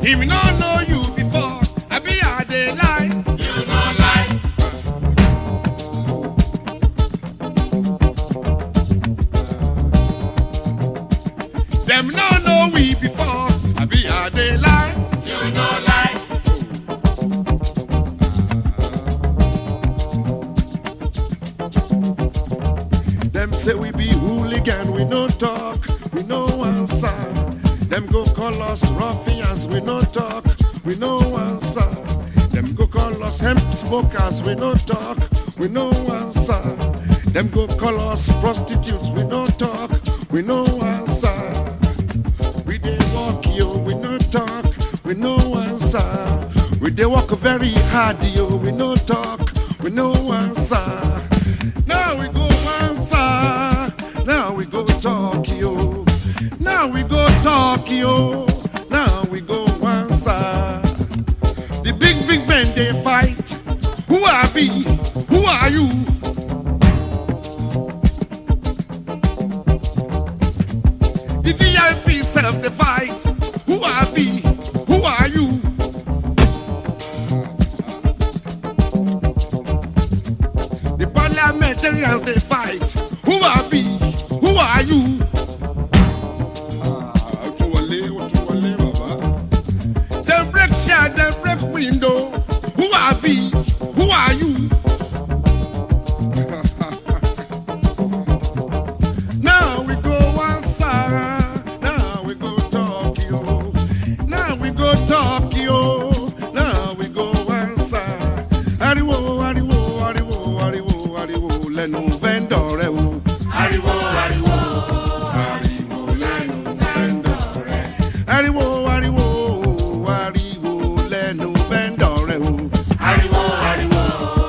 If me no know you before, I be a dey lie. You no lie. Them no know we before, I be a dey lie. You no lie. Them say we be hooligan, we no talk, we no answer. Them go call us ruffians, we no talk, we no answer. Them go call us hemp smokers, we no talk, we no answer. Them go call us prostitutes, we no talk, we no answer. We dey walk yo, we no talk, we no answer. We dey walk very hard yo, we no talk, we no answer. Now we go answer, now we go talk yo. Now we go talk yo, now we go answer. The big men they fight. Who are we? Who are you? The VIP self the fight. Who are we? Who are you? The parliamentarians they fight. Who are we? Who are you? Them break share, them break window. Who are we? Who are you? Now we go answer. Now we go Tokyo. Now we go Tokyo. Now we go answer. Ariwo, ariwo, ariwo, ariwo, ariwo. Lẹ́nu vendor rẹ o. Ariwo, ariwo. Ariwo lẹ́nu vendor rẹ. Ariwo, ariwo, ariwo lẹ́nu vendor rẹ o. Ariwo, ariwo.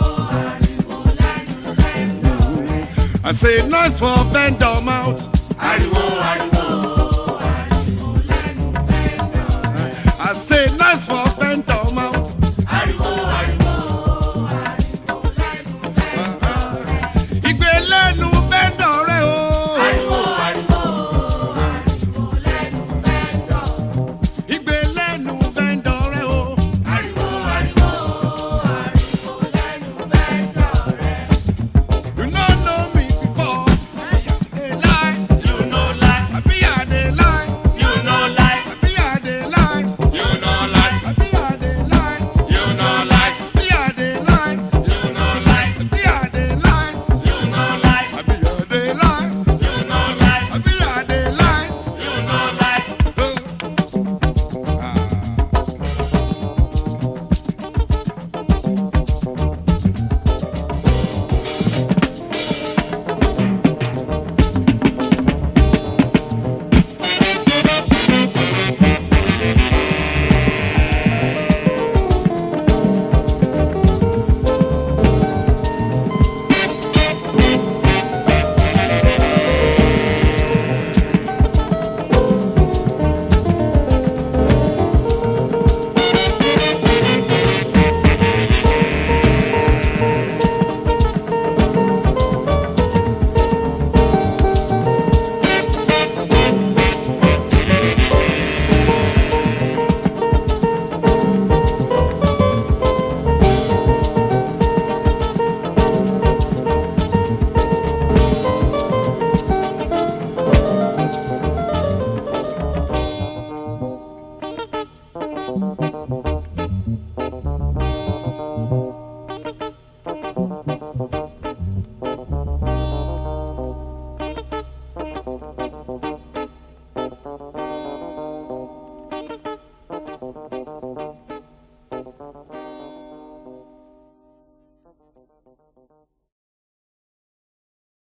Ariwo lẹ́nu vendor rẹ. I say noise for vendor mouth. Ariwo, ariwo. Ariwo lẹ́nu vendor rẹ. I say nice for vendor mouth. Ariwo, ariwo. Ariwo lẹ́nu vendor rẹ. Igbe lẹ́nu vendor rẹ o. Ariwo, ariwo. Ariwo lẹ́nu vendor. Igbe lẹ́nu vendor rẹ o. Ariwo, ariwo. Ariwo lẹ́nu vendor rẹ. You no know me before. Dey lie. You no lie. I be a dey lie. You no lie. I be a dey lie. You no lie. I be a dey lie. You no lie. Be a dey lie. You no lie. Be a dey lie. You no lie. I be a dey lie. You no lie. I be a dey lie. You no lie. Thank you.